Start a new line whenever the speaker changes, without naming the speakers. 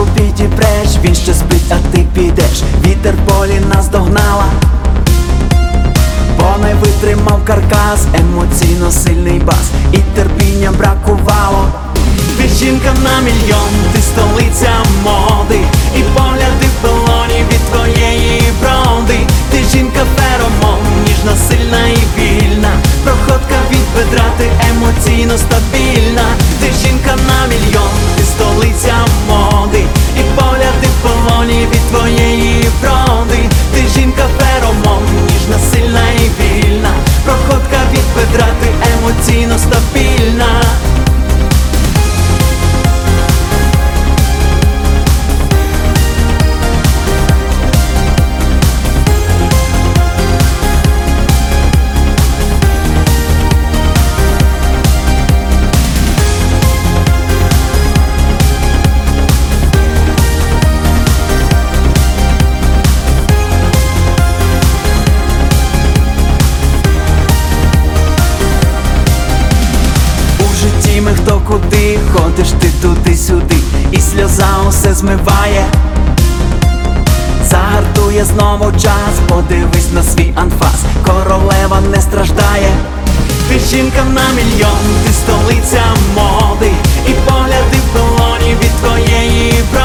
знову підіпреш. Він ще спить, а ти підеш. Вітер полі наздогнала, бо не витримав каркас, емоційно сильний бас, і терпіння бракувало. Ти жінка на мільйон, ти столиця моди, і погляди в полоні від твоєї вроди. Ти жінка феромон, ніжна, сильна і вільна, проходка від бедра, ти емоційно стабільна. Ти жінка на мільйон, ти столиця моди, і погляди в полоні від твоєї вроди. Ти жінка феромон, ніжна, сильна і вільна, проходка від бедра, ти емоційно стабільна. Ми хто куди, ходиш ти туди-сюди, і сльоза усе змиває. Загартує знову час, подивись на свій анфас, королева не страждає. Ти жінка на мільйон, ти столиця моди, і погляди в полоні від твоєї вроди.